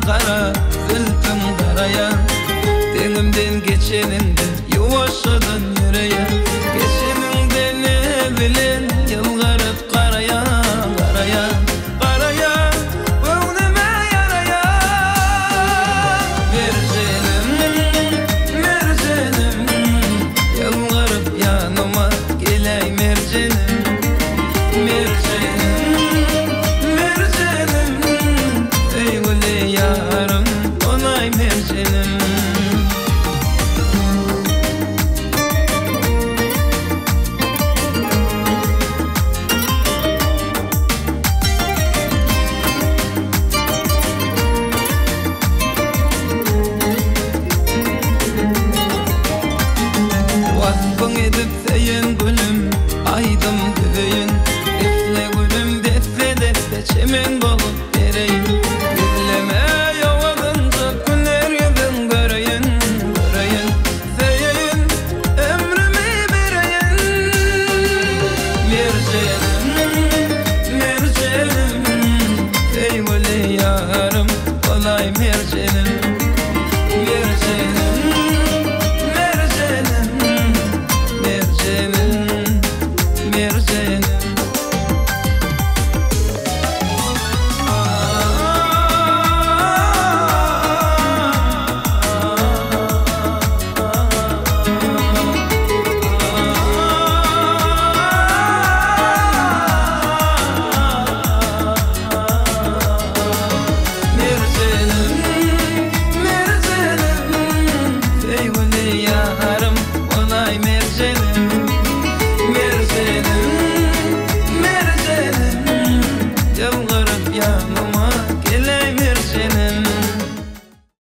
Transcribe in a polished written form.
kara zülfüm karaya, denimden geçeninde yuvaşadan yüreğe, geçeninde ne bilen yılgarıp karaya, karaya, karaya, önüme yaraya. Mercenim, mercenim, yılgarıp yanıma geley mercenim, mercenim, mercenim, sevgili yarım olay mercenim. Vasfın edip seyin gülüm, aydım düğün, defle gülüm, defle defle çemen bolup vereyim. Güleme yavadınca günler yüzün göreyim, göreyim, seyin ömrümü vereyim. Mercenim, mercenim, sevgili yarım olay mercenim.